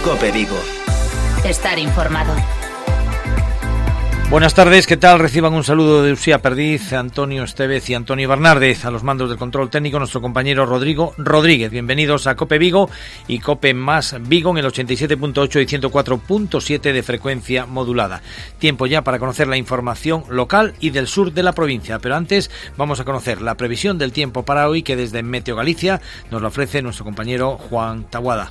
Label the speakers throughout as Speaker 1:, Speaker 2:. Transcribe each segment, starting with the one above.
Speaker 1: COPE Vigo.
Speaker 2: Estar informado.
Speaker 3: Buenas tardes, ¿qué tal? Reciban un saludo de Uxía Perdiz, Antonio Estevez y Antonio Bernárdez. A los mandos del control técnico, nuestro compañero Rodrigo Rodríguez. Bienvenidos a COPE Vigo y COPE más Vigo en el 87.8 y 104.7 de frecuencia modulada. Tiempo ya para conocer la información local y del sur de la provincia. Pero antes vamos a conocer la previsión del tiempo para hoy, que desde Meteo Galicia nos lo ofrece nuestro compañero Juan Taboada.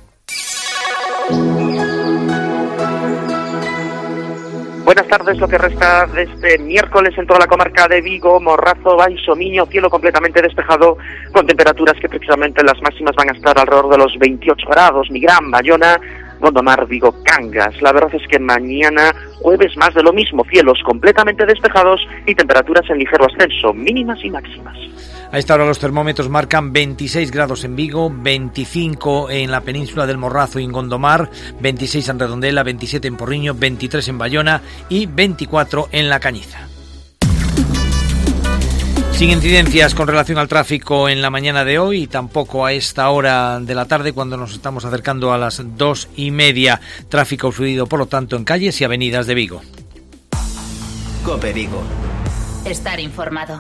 Speaker 4: Buenas tardes, lo que resta de este miércoles en toda la comarca de Vigo, Morrazo, Baixo, Miño, cielo completamente despejado, con temperaturas que precisamente las máximas van a estar alrededor de los 28 grados, Nigrán, Bayona, Gondomar, Vigo, Cangas. La verdad es que mañana, jueves, más de lo mismo, cielos completamente despejados y temperaturas en ligero ascenso, mínimas y máximas.
Speaker 3: A esta hora los termómetros marcan 26 grados en Vigo, 25 en la península del Morrazo y en Gondomar, 26 en Redondela, 27 en Porriño, 23 en Bayona y 24 en La Cañiza. Sin incidencias con relación al tráfico en la mañana de hoy y tampoco a esta hora de la tarde, cuando nos estamos acercando a las 2:30. Tráfico fluido, por lo tanto, en calles y avenidas de Vigo.
Speaker 1: COPE Vigo.
Speaker 2: Estar informado.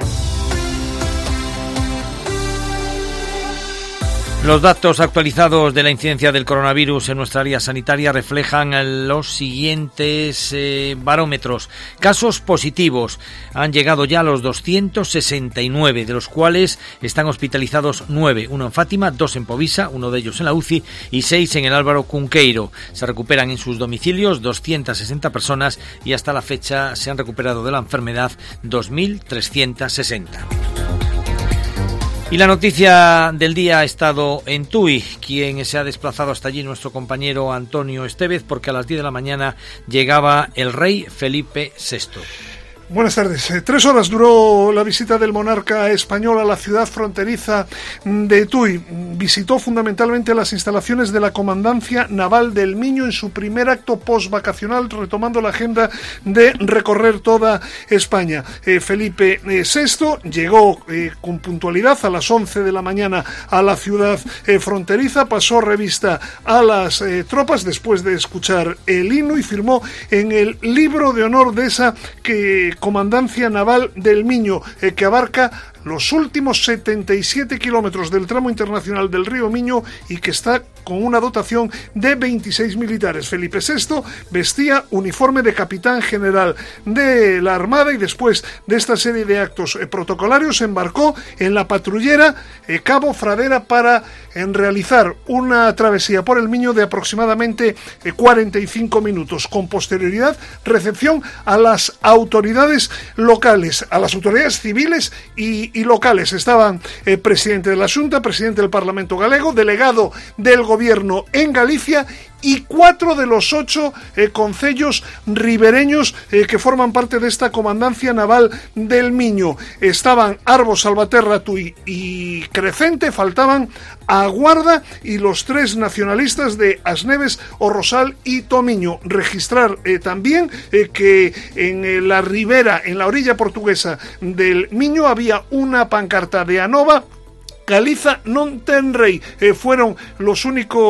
Speaker 3: Los datos actualizados de la incidencia del coronavirus en nuestra área sanitaria reflejan los siguientes barómetros. Casos positivos han llegado ya a los 269, de los cuales están hospitalizados 9, uno en Fátima, 2 en Povisa, uno de ellos en la UCI y 6 en el Álvaro Cunqueiro. Se recuperan en sus domicilios 260 personas y hasta la fecha se han recuperado de la enfermedad 2.360. Y la noticia del día ha estado en Tui, quien se ha desplazado hasta allí nuestro compañero Antonio Estevez, porque a las 10 de la mañana llegaba el rey Felipe VI.
Speaker 5: Buenas tardes. 3 horas duró la visita del monarca español a la ciudad fronteriza de Tui. Visitó fundamentalmente las instalaciones de la Comandancia Naval del Miño en su primer acto post-vacacional, retomando la agenda de recorrer toda España. Felipe VI llegó con puntualidad a las 11 de la mañana a la ciudad fronteriza, pasó revista a las tropas después de escuchar el himno y firmó en el libro de honor de esa Comandancia Naval del Miño, que abarca los últimos 77 kilómetros del tramo internacional del río Miño y que está con una dotación de 26 militares. Felipe VI vestía uniforme de capitán general de la Armada y después de esta serie de actos protocolarios embarcó en la patrullera Cabo Fradera para realizar una travesía por el Miño de aproximadamente 45 minutos. Con posterioridad, recepción a las autoridades locales, a las autoridades civiles y locales. Estaban presidente de la Xunta, presidente del Parlamento Galego, delegado del Gobierno en Galicia y 4 de los 8 concellos ribereños que forman parte de esta Comandancia Naval del Miño. Estaban Arbo, Salvaterra, Tui y Crecente, faltaban a Guarda y los 3 nacionalistas de Asneves, O Rosal y Tomiño. Registrar también que en la ribera, en la orilla portuguesa del Miño, había una pancarta de Anova: Galiza non ten rei. Fueron las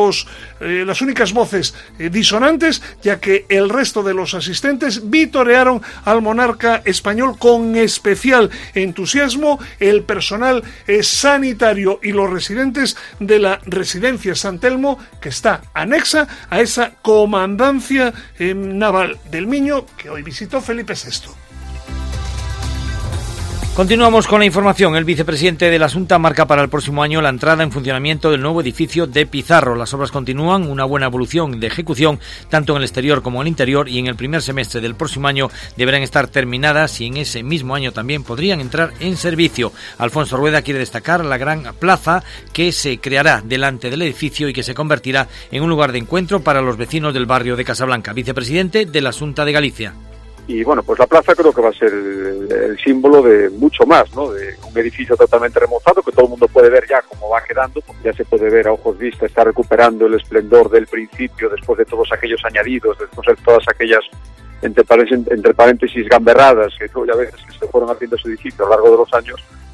Speaker 5: únicas voces disonantes, ya que el resto de los asistentes vitorearon al monarca español con especial entusiasmo. El personal sanitario y los residentes de la residencia San Telmo, que está anexa a esa Comandancia Naval del Miño que hoy visitó Felipe VI.
Speaker 3: Continuamos con la información. El vicepresidente de la Xunta marca para el próximo año la entrada en funcionamiento del nuevo edificio de Pizarro. Las obras continúan, una buena evolución de ejecución tanto en el exterior como en el interior, y en el primer semestre del próximo año deberán estar terminadas y en ese mismo año también podrían entrar en servicio. Alfonso Rueda quiere destacar la gran plaza que se creará delante del edificio y que se convertirá en un lugar de encuentro para los vecinos del barrio de Casablanca. Vicepresidente de la Xunta de Galicia.
Speaker 6: Y bueno, pues la plaza creo que va a ser el símbolo de mucho más, ¿no? De un edificio totalmente remozado que todo el mundo puede ver ya cómo va quedando, porque ya se puede ver a ojos vista, está recuperando el esplendor del principio después de todos aquellos añadidos, después de todas aquellas, entre paréntesis, gamberradas que ya veces que se fueron haciendo ese edificio a lo largo de los años.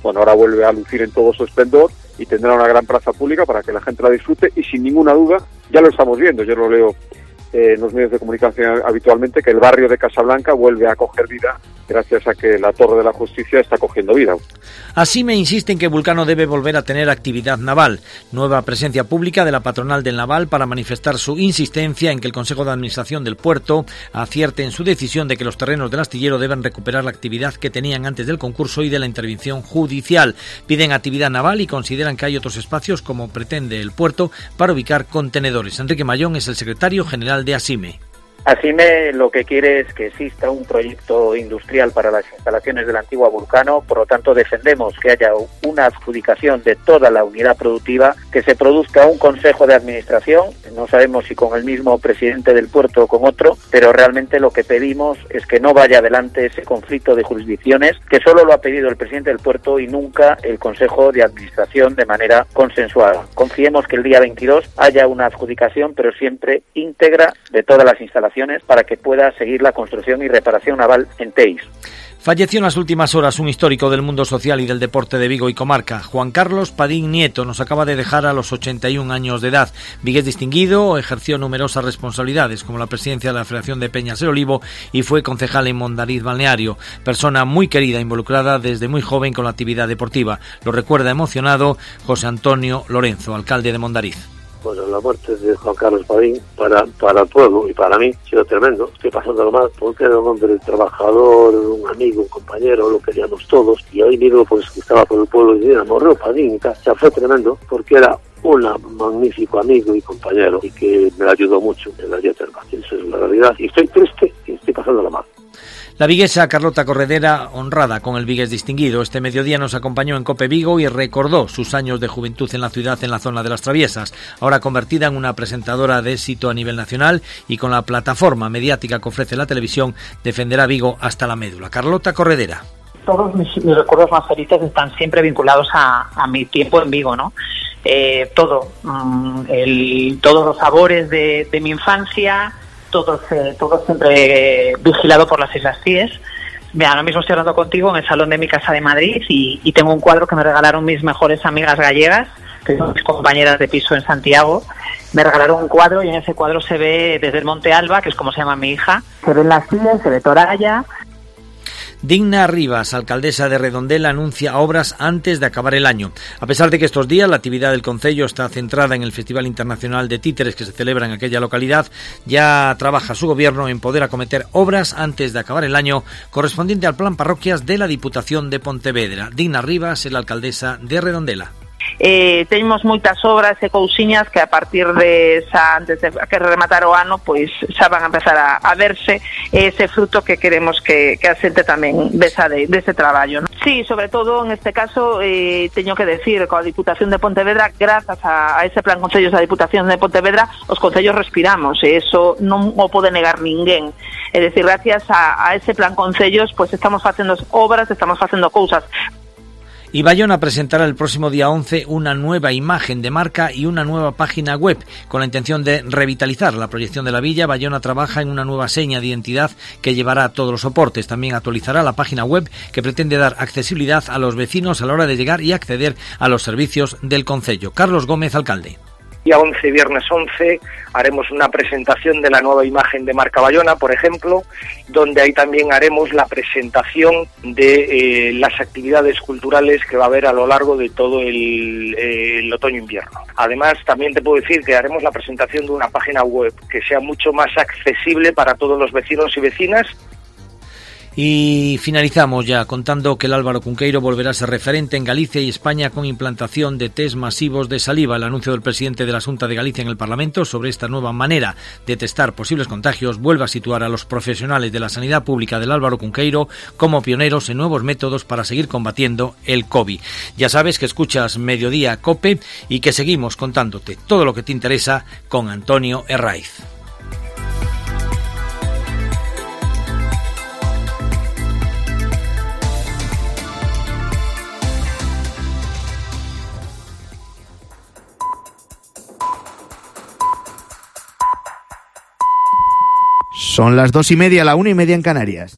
Speaker 6: bueno, ahora vuelve a lucir en todo su esplendor y tendrá una gran plaza pública para que la gente la disfrute, y sin ninguna duda, ya lo estamos viendo, yo lo leo en los medios de comunicación habitualmente, que el barrio de Casablanca vuelve a coger vida gracias a que la Torre de la Justicia está cogiendo vida.
Speaker 3: ASIME insiste en que Vulcano debe volver a tener actividad naval. Nueva presencia pública de la patronal del naval para manifestar su insistencia en que el Consejo de Administración del puerto acierte en su decisión de que los terrenos del astillero deben recuperar la actividad que tenían antes del concurso y de la intervención judicial. Piden actividad naval y consideran que hay otros espacios, como pretende el puerto, para ubicar contenedores. Enrique Mayón es el secretario general de ASIME.
Speaker 7: ASIME lo que quiere es que exista un proyecto industrial para las instalaciones de la antigua Vulcano, por lo tanto defendemos que haya una adjudicación de toda la unidad productiva, que se produzca un consejo de administración, no sabemos si con el mismo presidente del puerto o con otro, pero realmente lo que pedimos es que no vaya adelante ese conflicto de jurisdicciones, que solo lo ha pedido el presidente del puerto y nunca el consejo de administración de manera consensuada. Confiemos que el día 22 haya una adjudicación, pero siempre íntegra, de todas las instalaciones, para que pueda seguir la construcción y reparación naval en Teis.
Speaker 3: Falleció en las últimas horas un histórico del mundo social y del deporte de Vigo y comarca. Juan Carlos Padín Nieto nos acaba de dejar a los 81 años de edad. Vigués distinguido, ejerció numerosas responsabilidades como la presidencia de la Federación de Peñas El Olivo y fue concejal en Mondariz Balneario. Persona muy querida, involucrada desde muy joven con la actividad deportiva. Lo recuerda emocionado José Antonio Lorenzo, alcalde de Mondariz.
Speaker 8: Bueno, la muerte de Juan Carlos Padín para el pueblo y para mí ha sido tremendo. Estoy pasándolo mal porque era un hombre trabajador, un amigo, un compañero, lo queríamos todos. Y hoy mismo pues estaba por el pueblo y enamoró Padín y tal. O sea, fue tremendo porque era un magnífico amigo y compañero y que me ayudó mucho en la dieta. Esa es la realidad. Y estoy triste y estoy pasándolo mal.
Speaker 3: La viguesa Carlota Corredera, honrada con el Vigués distinguido, este mediodía nos acompañó en COPE Vigo y recordó sus años de juventud en la ciudad, en la zona de las Traviesas, ahora convertida en una presentadora de éxito a nivel nacional y con la plataforma mediática que ofrece la televisión, defenderá Vigo hasta la médula. Carlota Corredera.
Speaker 9: Todos mis recuerdos más felices están siempre vinculados a mi tiempo en Vigo, ¿no? Todos los sabores de mi infancia, todo siempre vigilado por las Islas Cíes. Mira, ahora mismo estoy hablando contigo en el salón de mi casa de Madrid y tengo un cuadro que me regalaron mis mejores amigas gallegas, que son mis compañeras de piso en Santiago. Me regalaron un cuadro y en ese cuadro se ve desde el Monte Alba, que es como se llama mi hija, se ven las Cíes, se ve Toralla.
Speaker 3: Digna Rivas, alcaldesa de Redondela, anuncia obras antes de acabar el año. A pesar de que estos días la actividad del concello está centrada en el Festival Internacional de Títeres que se celebra en aquella localidad, ya trabaja su gobierno en poder acometer obras antes de acabar el año correspondiente al plan parroquias de la Diputación de Pontevedra. Digna Rivas es la alcaldesa de Redondela.
Speaker 9: Temos moitas obras e cousiñas que a partir de antes de que rematar o ano pois xa van a empezar a verse ese fruto que queremos que a xente tamén vexa dese traballo, ¿no? Sí, sobre todo en este caso teño que decir coa Diputación de Pontevedra, grazas a ese plan concellos da Diputación de Pontevedra, os concellos respiramos e eso non o pode negar ninguén. É dicir, gracias a ese plan concellos pois estamos facendo obras, estamos facendo cousas.
Speaker 3: Y Bayona presentará el próximo día 11 una nueva imagen de marca y una nueva página web. Con la intención de revitalizar la proyección de la villa, Bayona trabaja en una nueva seña de identidad que llevará a todos los soportes. También actualizará la página web que pretende dar accesibilidad a los vecinos a la hora de llegar y acceder a los servicios del concello. Carlos Gómez, alcalde.
Speaker 10: Día 11, viernes 11, haremos una presentación de la nueva imagen de marca Bayona, por ejemplo, donde ahí también haremos la presentación de las actividades culturales que va a haber a lo largo de todo el otoño-invierno. Además, también te puedo decir que haremos la presentación de una página web que sea mucho más accesible para todos los vecinos y vecinas.
Speaker 3: Y finalizamos ya contando que el Álvaro Cunqueiro volverá a ser referente en Galicia y España con implantación de test masivos de saliva. El anuncio del presidente de la Xunta de Galicia en el Parlamento sobre esta nueva manera de testar posibles contagios vuelve a situar a los profesionales de la sanidad pública del Álvaro Cunqueiro como pioneros en nuevos métodos para seguir combatiendo el COVID. Ya sabes que escuchas Mediodía COPE y que seguimos contándote todo lo que te interesa con Antonio Herraiz.
Speaker 1: Son las 2:30, la 1:30 en Canarias.